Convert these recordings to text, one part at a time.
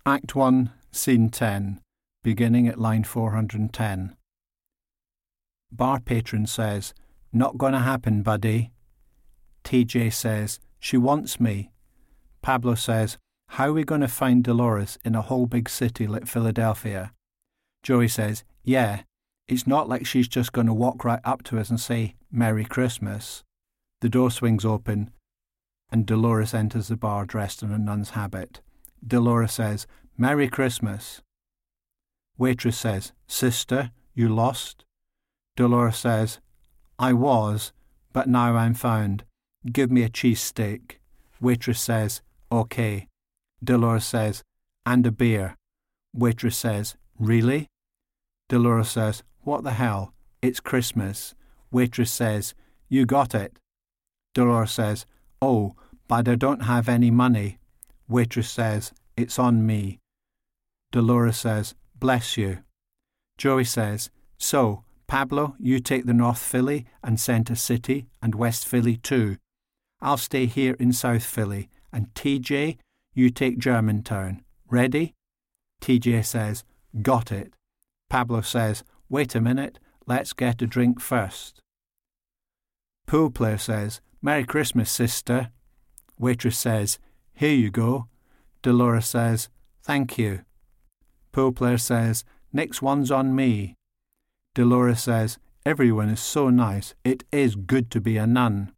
Act 1, Scene 10, beginning at line 410. Bar patron says, "Not gonna happen, buddy." TJ says, "She wants me." Pablo says, "How are we going to find Dolores in a whole big city like Philadelphia?" Joey says, "Yeah, it's not like she's just going to walk right up to us and say, 'Merry Christmas.'" The door swings open and Dolores enters the bar dressed in a nun's habit. Dolores says, "Merry Christmas." Waitress says, "Sister, you lost?" Dolores says, "I was, but now I'm found. Give me a cheesesteak." Waitress says, "Okay." Dolores says, "And a beer." Waitress says, "Really?" Dolores says, "What the hell? It's Christmas." Waitress says, "You got it." Dolores says, "Oh, but I don't have any money." Waitress says, "It's on me." Dolores says, "Bless you." Joey says, "So, Pablo, you take the North Philly and Center City and West Philly too. I'll stay here in South Philly. And TJ, you take Germantown. Ready?" TJ says, "Got it." Pablo says, "Wait a minute, let's get a drink first." Pool player says, "Merry Christmas, sister." Waitress says, "Here you go." Dolores says, "Thank you." Pool player says, "Next one's on me." Dolores says, "Everyone is so nice. It is good to be a nun."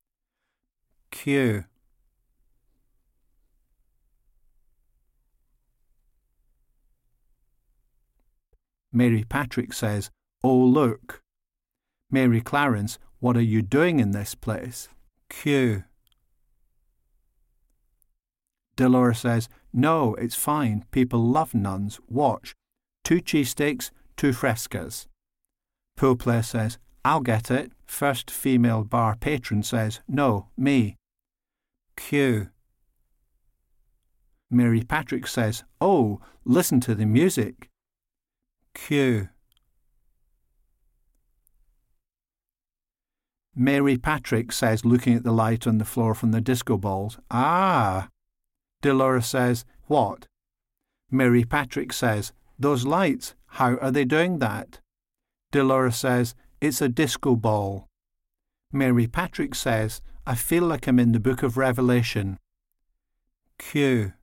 Cue. Mary Patrick says, "Oh, look." Mary Clarence, "What are you doing in this place?" Cue. Dolores says, "No, it's fine. People love nuns. Watch. 2 cheesesteaks, 2 frescas." Pool player says, "I'll get it." First female bar patron says, "No, me." Cue. Mary Patrick says, "Oh, listen to the music." Cue. Mary Patrick says, looking at the light on the floor from the disco balls, "Ah." Dolores says, "What?" Mary Patrick says, "Those lights, how are they doing that?" Dolores says, "It's a disco ball." Mary Patrick says, "I feel like I'm in the book of Revelation." Cue.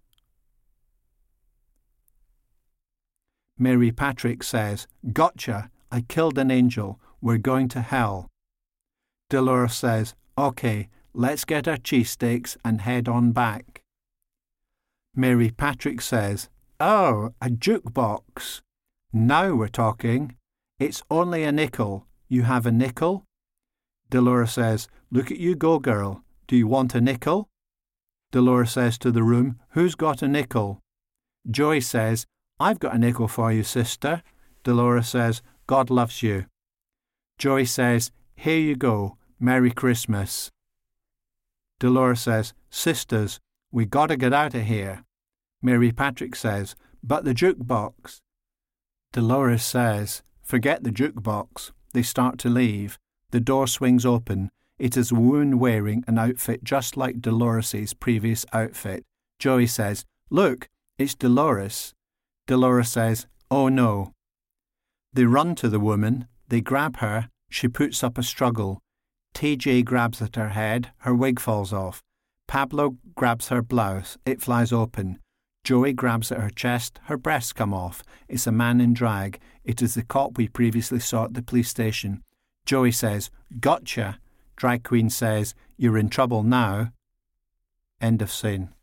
Mary Patrick says, "Gotcha, I killed an angel. We're going to hell." Dolores says, "Okay, let's get our cheesesteaks and head on back." Mary Patrick says, "Oh, a jukebox. Now we're talking. It's only a nickel. You have a nickel?" Dolores says, "Look at you go, girl. Do you want a nickel?" Dolores says to the room, "Who's got a nickel?" Joey says, "I've got a nickel for you, sister." Dolores says, "God loves you." Joey says, "Here you go. Merry Christmas." Dolores says, "Sisters, we gotta get out of here." Mary Patrick says, "But the jukebox." Dolores says, "Forget the jukebox." They start to leave. The door swings open. It is a woman wearing an outfit just like Dolores's previous outfit. Joey says, "Look, it's Dolores." Dolores says, "Oh no." They run to the woman. They grab her. She puts up a struggle. TJ grabs at her head. Her wig falls off. Pablo grabs her blouse. It flies open. Joey grabs at her chest. Her breasts come off. It's a man in drag. It is the cop we previously saw at the police station. Joey says, "Gotcha." Drag queen says, "You're in trouble now." End of scene.